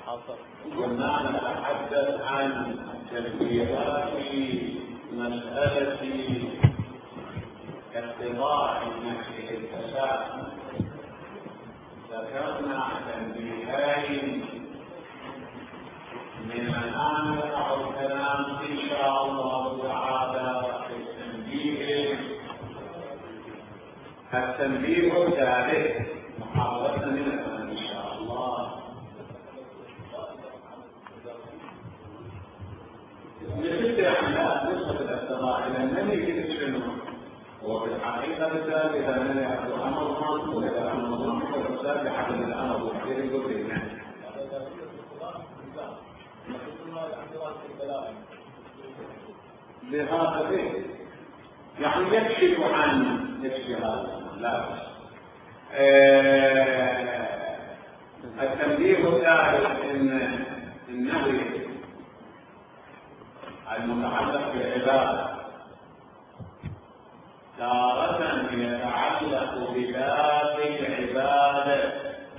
كنا نتحدث عن تنبيهات في مسألة اتباع النفس الفساد. ذكرنا تنبيهين من الآن نقع الكلام إن شاء الله تعالى في التنبيه الثالث محاولة منها إن شاء الله. نسبة أحياء نسبة الاتباع إلى النبي في السنة وفي الحقيقة الثالثة أن يأخذ أمر الله وإذا أمر الله والفساد بحسب الأمر وحير يقول للناس لهذا يعني يكشف عن هذا لا بس. التنبيه الثالث ان النهي المتعلق بالعباده تارة يتعلق بذات العباده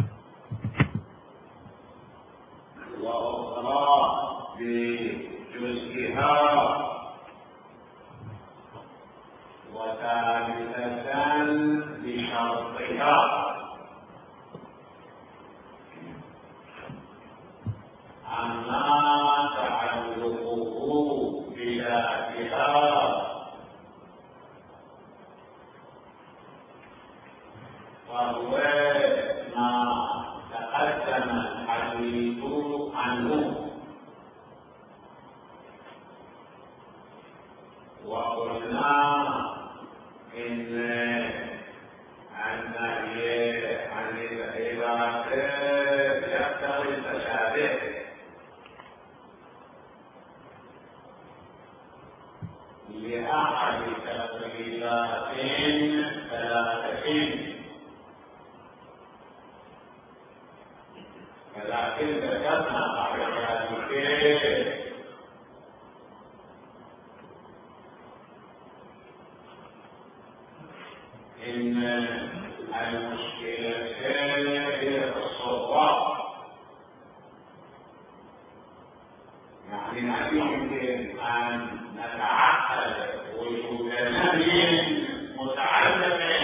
واخرى بجزئها وثالثة بشرطها أما تعلقه بذاتها فهو ما تقدم الحديث عنه وقلنا إن النهي عن العبادة يقتضي التشابه لأحد تفضيلات ثلاثة ولكن ذكرنا بعد ذلك إن المشكلة هي الصواب، يعني ما يمكن أن نتعقل وجود نهي متعلق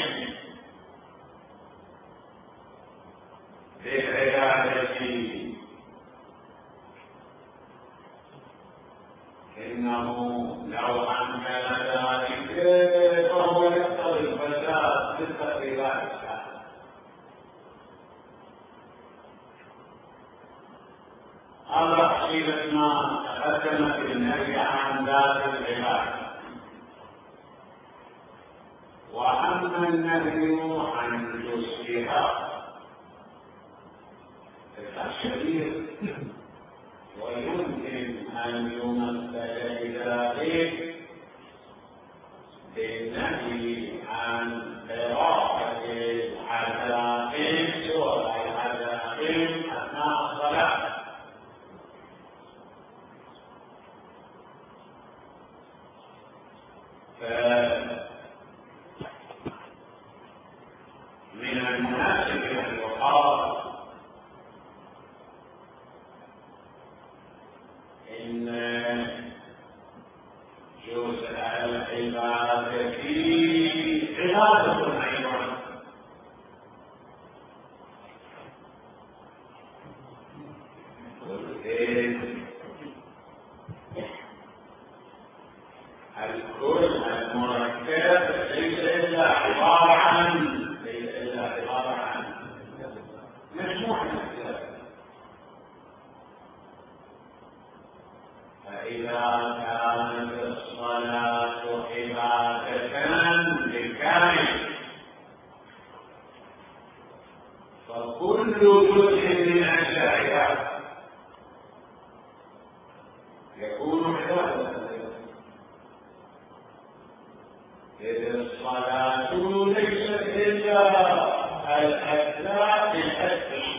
بالعبادة إنه لو أنكر ذلك فهو يقتضي الفساد في التقريبات. هذا حقيقة ما تقدم في النهي عن ذات العبادة. وأما النهي عن جزئها فالشديد ويمكن أن يمثل بذلك بالنهي عن قراءة العزائم سوى العزائم أثناء الصلاة. من المناسب أن يقال إن جزء العبادة عبادة أيضا، الكل المركب ليس إلا عبارة عن مجموعة من الأشياء. فإذا كانت الصلاة عبادة للكامل فكل جزء من الشريعة يكون عبادة، إذ الصلاة ليست إلا الأجزاء الأسفل،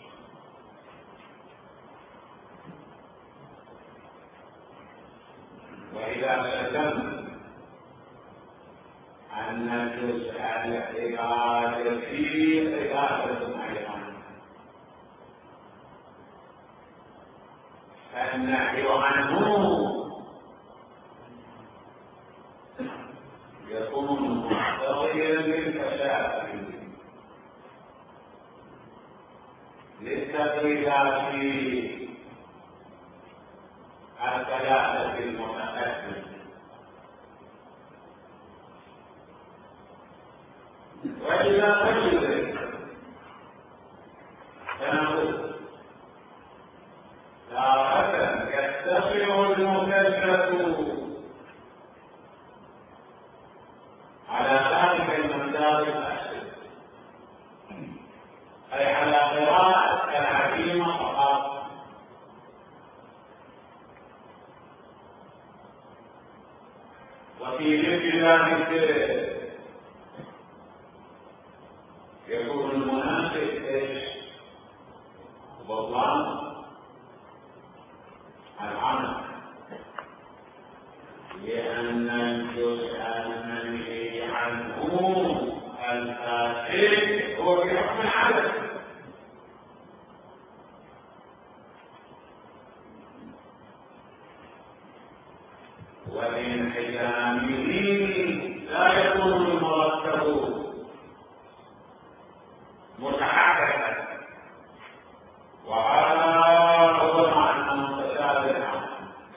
وإذا سلمت أن جزء العبادة فيه عبادة أيضا النهي عنه يكون مقتضيا للتشابه للتغييرات الثلاثة المتقدمة وإذا وجد فنقول تارة يتفق المكلف على ذلك المقدار الأصلي أي على قراءة الحكيم فقط وفي مثل ذلك يكون المناسب ايش؟ بطلان العمل لأن الجزء المنهي عنه الفاسد هو في حكم العدد وبانحجامه لا يكون المرتب متحركا وهذا هو معنى متشابه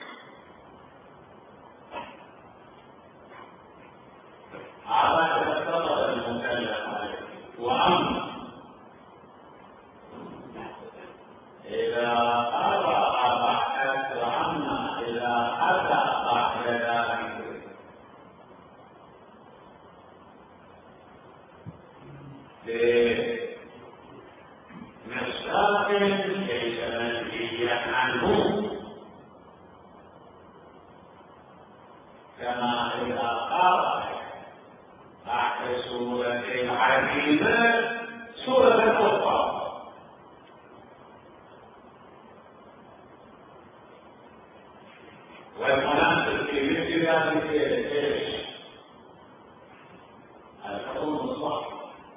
هذا يفترض المكلف عليه واما اذا قرأ بحث واما اذا اتى بعد ذلك بمصداق ليس منهيا عنه كما اذا قرأ بعد سورة عظيمة سورة أخرى والمناسب في مثل ذلك ايش؟ الحكم الصح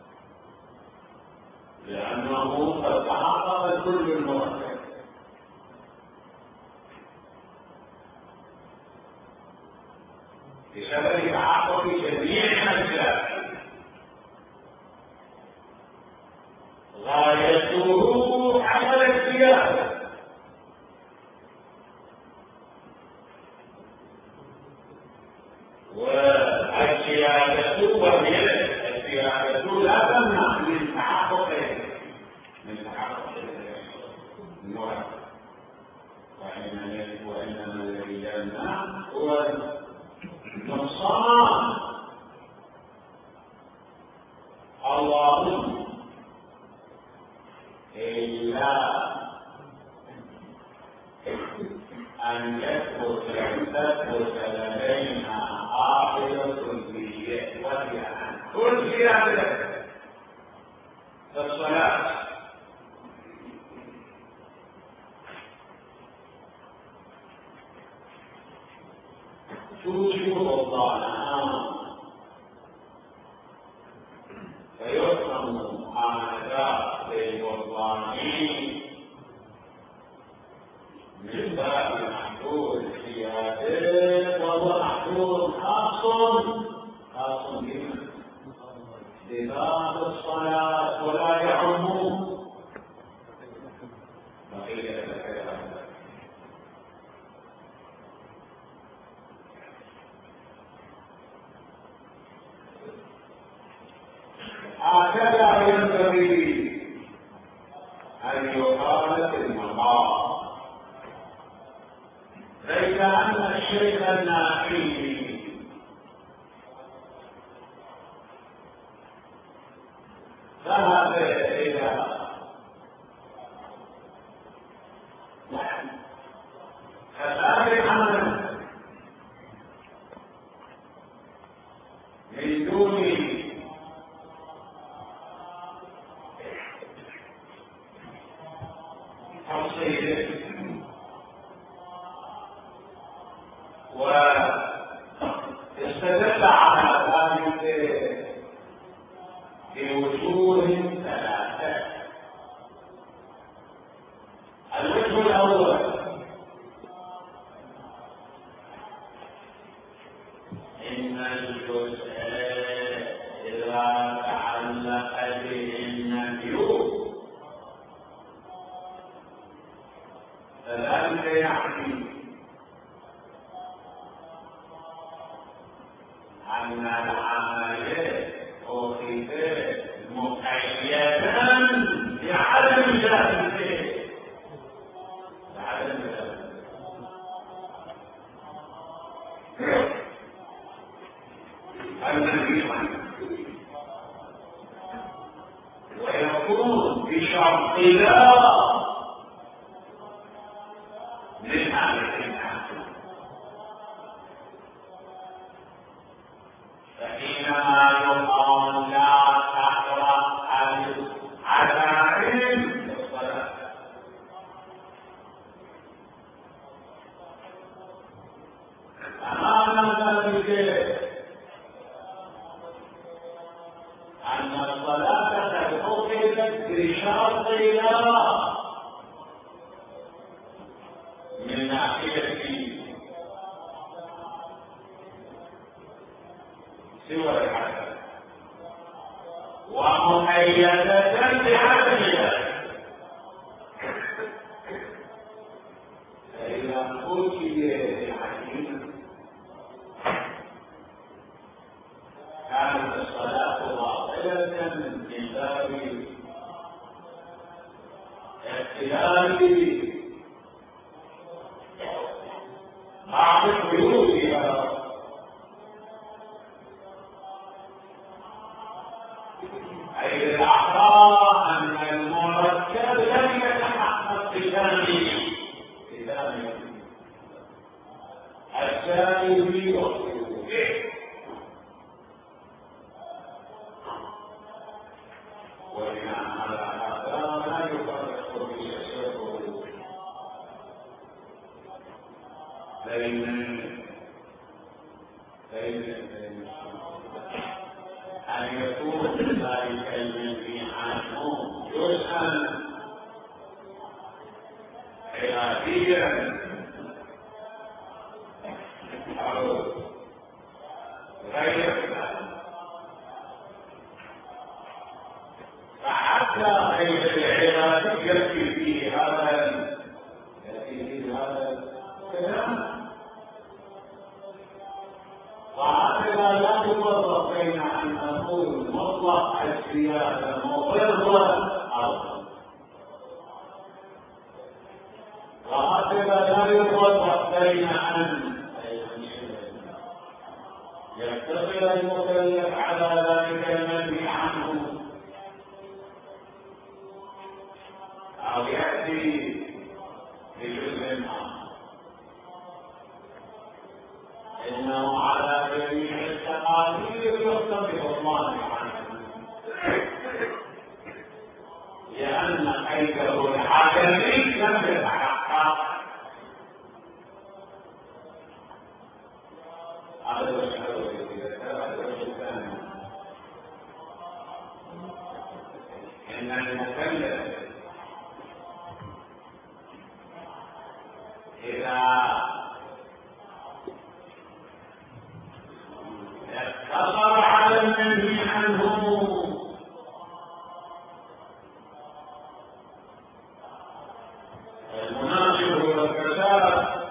لأنه قد تحقق كل المرتب بسبب تحقق جميع الأسباب غايته عمل السياسة والسياسة وهي السياسة لا تمنع من تحقق المراد وإنما الذي يمنع هو النقصان اللهم إلا أن تثبت لدينا عاقلة كلية وهي أن كل سياسة الصلاة توجب الظلام فيفهم هذا للظالمين من باب محدود سياسي وهو محدود خاص بباب الصلاة ولا يعم بقية الكلام. هكذا ينبغي أن يقال في المقام ليس أن الشيخ النافي ذهب إلى فساد عمل من دون تفصيل واستدل على ذلك بوجوه ثلاثة. الوجه الأول واقتداء من أهل الإيمان. فحينما يقال لا تقرأ العزائم بالصلاة أمام ذلك أن الصلاة قد حفظت بشرطها من ناحية سوى الحسن ومؤيدة بعدلها. فإذا أوتي بحكيم كانت الصلاة باطلة من باب اختلاف بعض حدودها، أي الأعضاء أن المركب لم يتحقق بثاني الثاني في وقته، وبناء على هذا لا يفرق في الشرط بين أن يكون ذلك المنهي عنه جزءا خلافيا أو غير ذلك. فحتى غير العبادة يأتي فيه هذا الكلام، وهكذا لا يفرق بين أن نقول مطلق السياسة مضرة أو، وهكذا لا يفرق بين أن يتصل المكلف على ذلك المنهي عنه أو يأتي بجزء آخر. إنه على جميع التقاليد يختلف الله عنه، لأن قيده الحكمي لم يتحقق. هذا الوجه الثاني، إن المكلف إذا اقتصر على المنهي عنه المناسب والكساد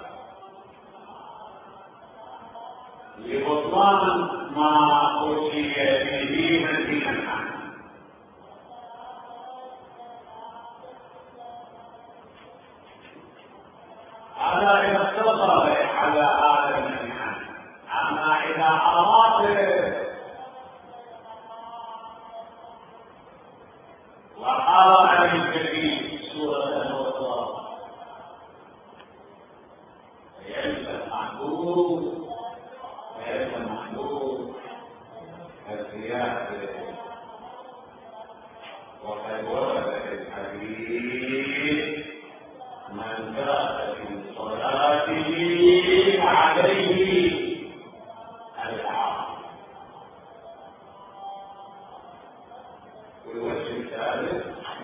لبطلان ما أوتي به منهيا عنه، هذا إذا اقتصر على هذا المنهي عنه. أما إذا أراد وقال عن الكريم سورة الأخرى فيلزم محدود السياسة. وقد ورد في الحديث من زاد في صلاته عليه العار. والوجه الثالث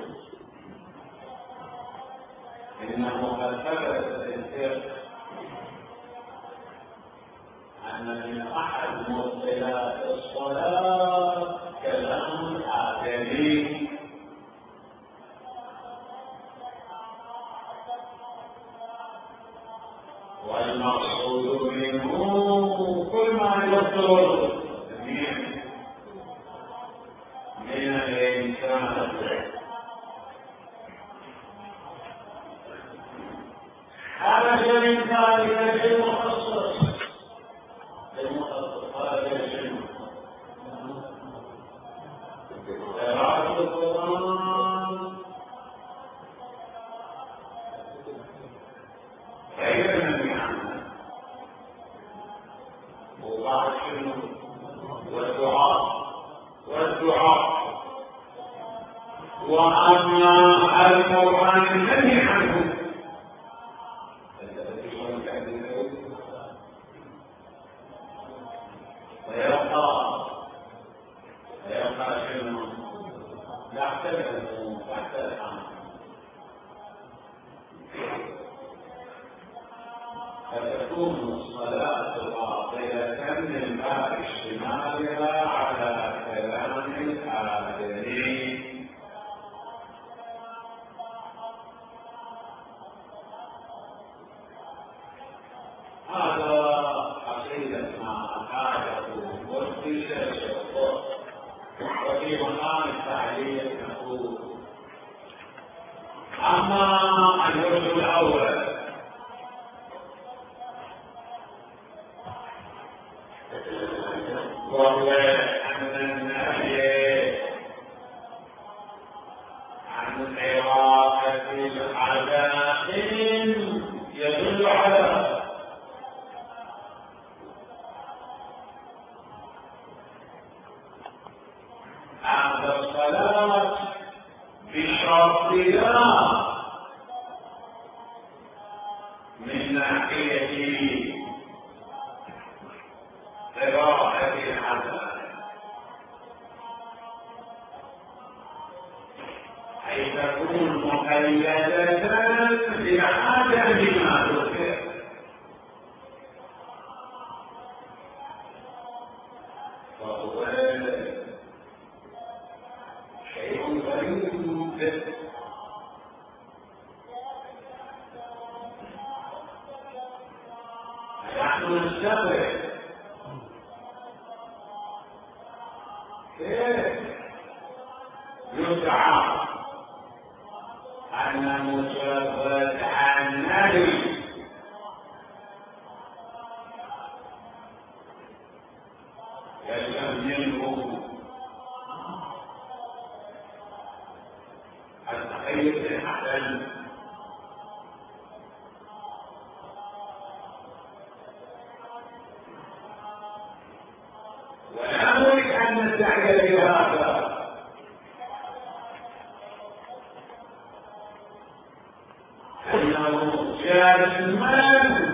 إنه قد ثبت في الفقه أن من أحد مبطلات الصلاة كلام الآدمي، والمقصود منه كل ما يصدر من الإنسان. خرج من ذلك المخصص خرج الجن قراءة القرآن أو عن المنهي عنه ويبقى شيء يعتبر تحت الأمر. فتكون الصلاة باطلة من باب اشتمالها على كلام الآدمين. هذا حقيقة ما أعاده وفي وفي مقام التعليل نقول أما الوجه الأول وهو أن النهي عن قراءة العزائم يدل على أن الصلاة بشرطها من ناحية قراءة العزائم أي تكون مقيدة بعدم ما ذكر. وهو شيء غريب نحن نستغرب كيف يدعى أن مجرد النهي يلزم منه التخيل الحسن ولا نريد أن نستعجل بهذا، أنه جازما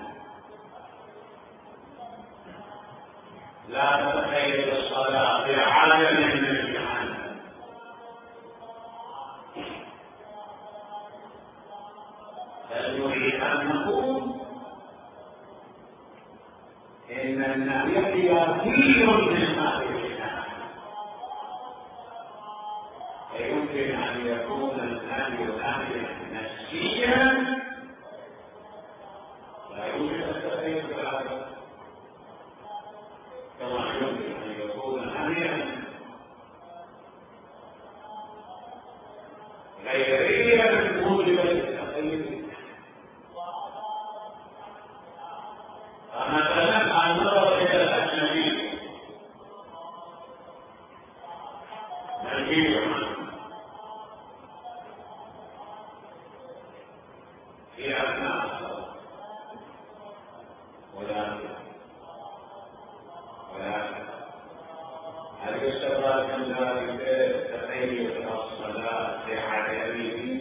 لا تتخيل الصلاة بعالم من الجهنم، بل نريد أن نقول إن النهي قياسي مما في الإسلام، فيمكن أن يكون النهي نفسيا لا يوجد التخيل بهذا، كما يمكن أن يكون نهيا غيريا موجبا للتخيل. فمثلا النظر إلى الأجنبي نجيب في أثناء الصلاة، ولكن هل يستفاد من ذلك تخيل الصلاة لعدمه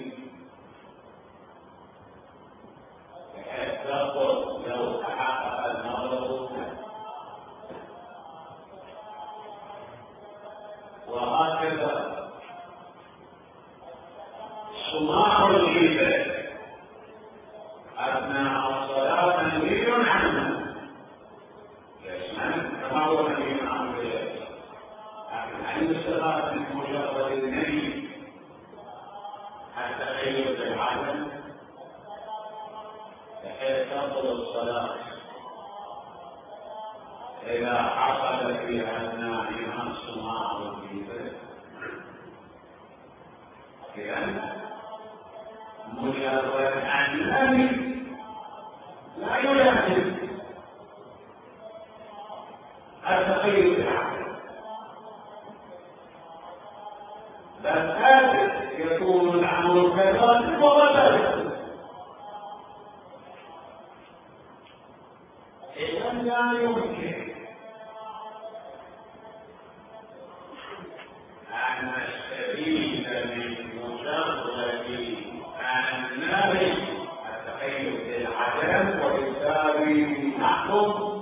بحيث تقول لو تحقق النظر؟ وهكذا صناع الغيبة أثناء الصلاة منهي عنه كما هو منهي عنه، لكن أن يستفاد من مجرد النهي التخيل بالعدم بحيث تبطل الصلاة إذا حصل فيها النهي عن صناع الغيبة. إذن مجرد النهي لا يلزم التخيل بالعقل، بل هذا يكون الأمر كذلك وكذلك. إذن لا يمكن أن نستفيد من مجرد النهي التقيد بالعدم وبالتالي نحكم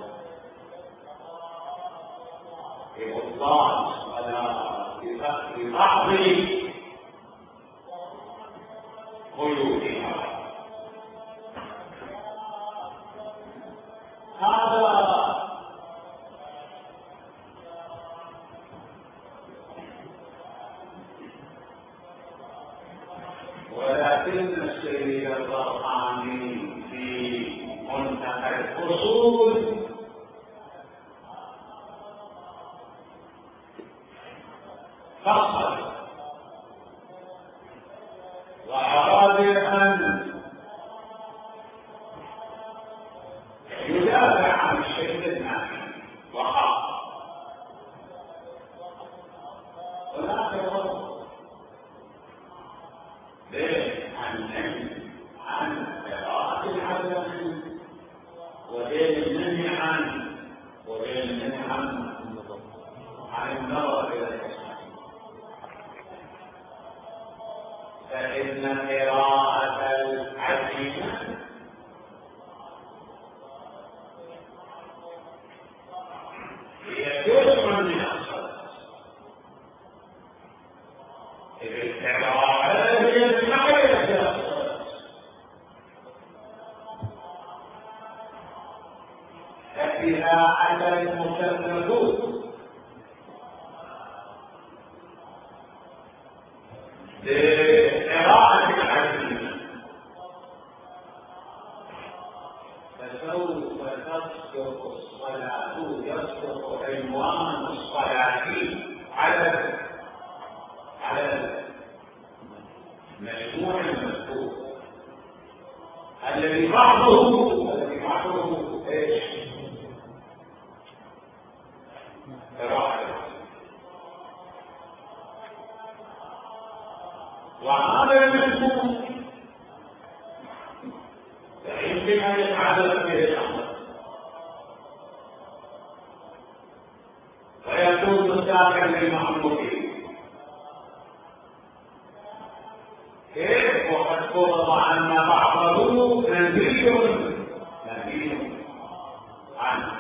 ببطلان ولا ببعض قيودها. هذا ولكن السيد البرهاني في منتهى الفصول فصل وأراد أن يدافع عن الشيء النافع وخاف ولا يرد عن قراءة العدم وبين النهي عنه وبين النهي عن النظر إلى الأشياء. فإن قراءة العدم هي جزء من الصلاة. فإذا عدا المكلفون لقراءة العلم فسوف تصدق الصلاة يصدق عنوان الصلاة على مجموع المذكور الذي بعضه ايش؟ قراءة. وهذا المذكور يمكن ان يتعلق به الامر ويكون مستاقا للمحمودين. كيف وقد فرض ان بعضه منهي عنه،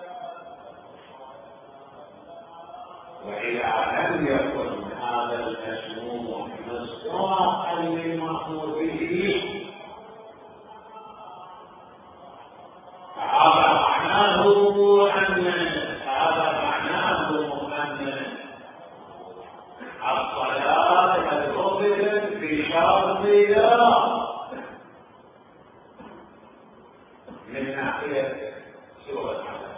واذا لم يكن هذا المشروع مصداقا للمأمور به فهذا معناه ان الصلاة تدخل في شرط من ناحية سورة العدم.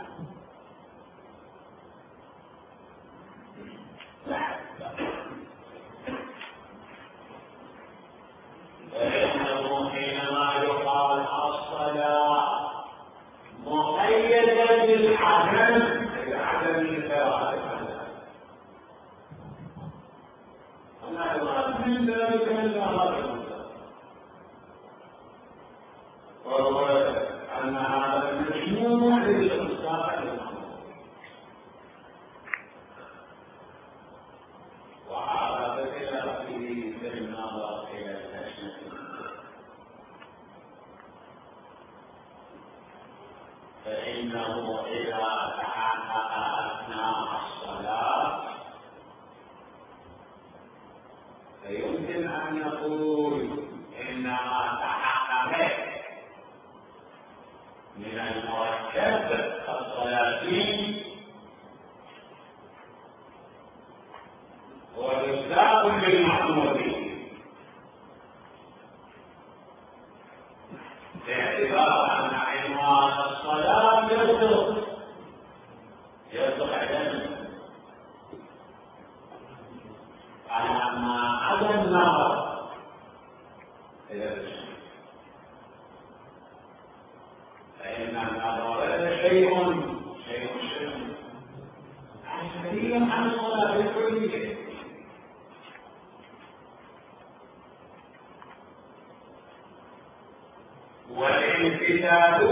فإنه حينما يقال الصلاة مقيدة بالعدم القراءة ولا يراد من ذلك إلا هذا، وهو أن هذا المجموع للإصلاح وهذا بخلافه في النظر إلى الأشياء. فإنه إذا تحقق أثناء الصلاة فيمكن أن يقول إنما تحقق من المركب الصلاتي وإصلاح للمحمودين باعتبار أن عنوان الصلاة يصدق علم على ما عدا النظر إلى الشيء، فإن النظر شيء عشري عن الصلاة الكلية. والانفتاح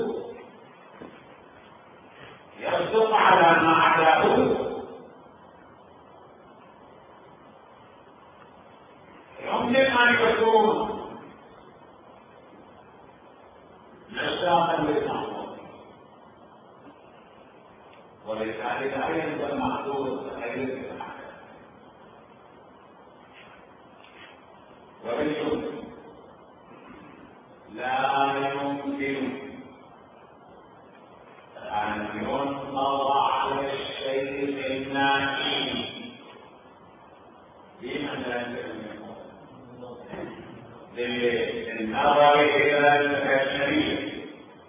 يصدق على ما عداه، يمكن أن يكون يكون مشتاقا للمحبوب، ولذلك أيضا المحبوب غير وبالجملة لا يمكن أن ينظر على الشيء النافي بالنظر إلى البشرية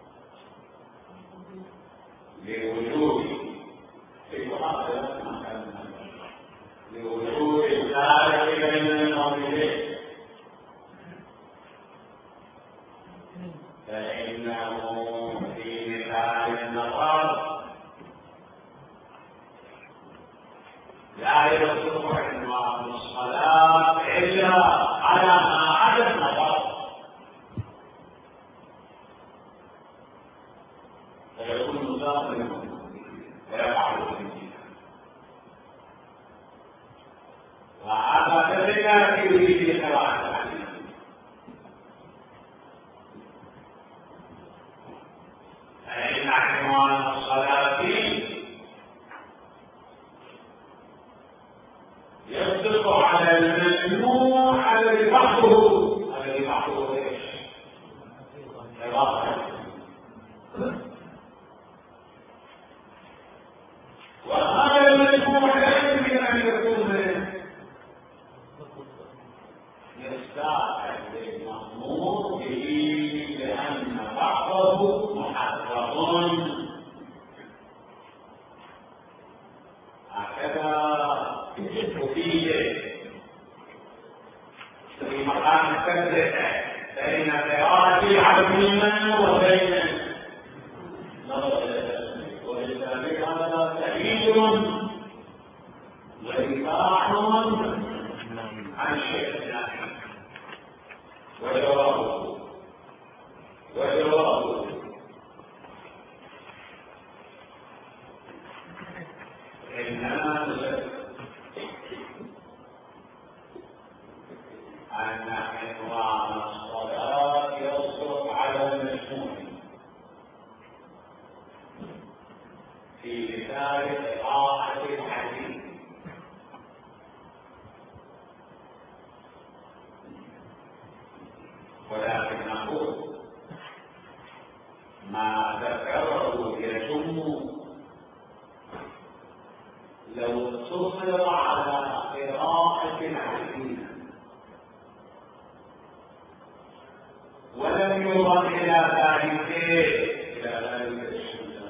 لوجود الخالق بين الموجودين، فإنه في مثال النظر لا يصلح عنوان الصلاة إلا على ما عدا النظر، فيكون مضاف ويقع الانتهاء، وهذا كذلك في قراءة الحديث. فإن عنوان الصلاة يصدق على الممنوع الذي بعضه ايش؟ وهذا الممنوع لا يمكن ان يكون يستعمل المأمور به لأن بعضه محرم، هكذا أفيد في مقام التفرقة بين قراءة عبدنا وبين ولذلك هذا تأييد وإيقاع عن شيء ثاني. وجوابه إنما أن عنوان الصلاة يصدق على المشمول في مثال قراءة الحديث، ولكن نقول ما ذكره يتم لو اقتصر على قراءة الحديث ولم يرد إلى ذلك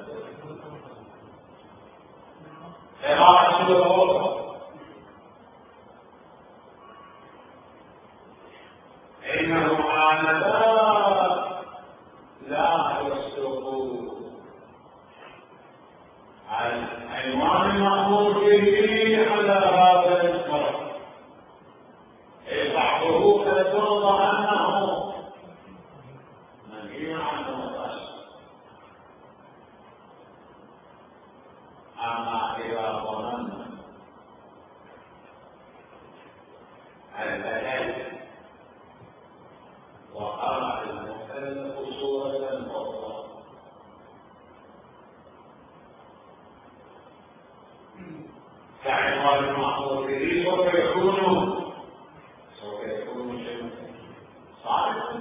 قراءة الأخرى، إنه لا يصدق عن عنوان المأمور به على هذا الفرق، بعضه فترضى أنه منهي عنه بس، أما إذا ظننا البدل وقرأ المكلف صورة أخرى كعنوان المأمور به سوف يكون شيء صالحا،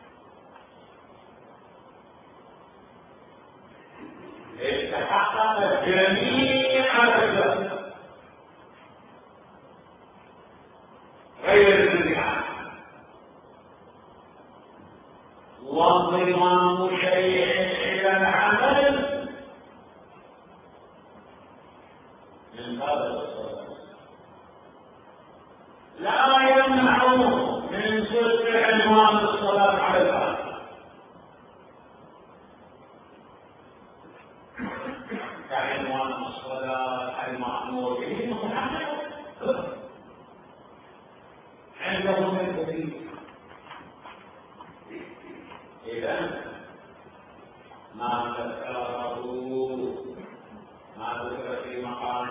استحقق جميع الأجزاء غير الانتهاء، وانضمام شيء إلى العمل من هذا الصلاة لا يمنع من صدق عنوان الصلاة على الأرض، كعنوان الصلاة المأمور به محمد عندهم الكثير. إذا ما ذكر في مقام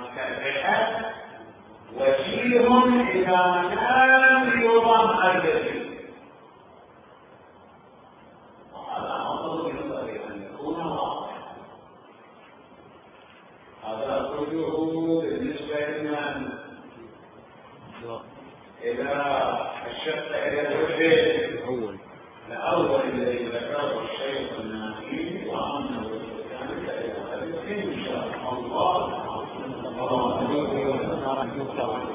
التفرقة وجيه إذا كان يضم الكثير، وجوه بالنسبة لمن؟ إلى الشق إلى الوجه الأول الذي ذكره الشيخ النافي وأنه إن شاء الله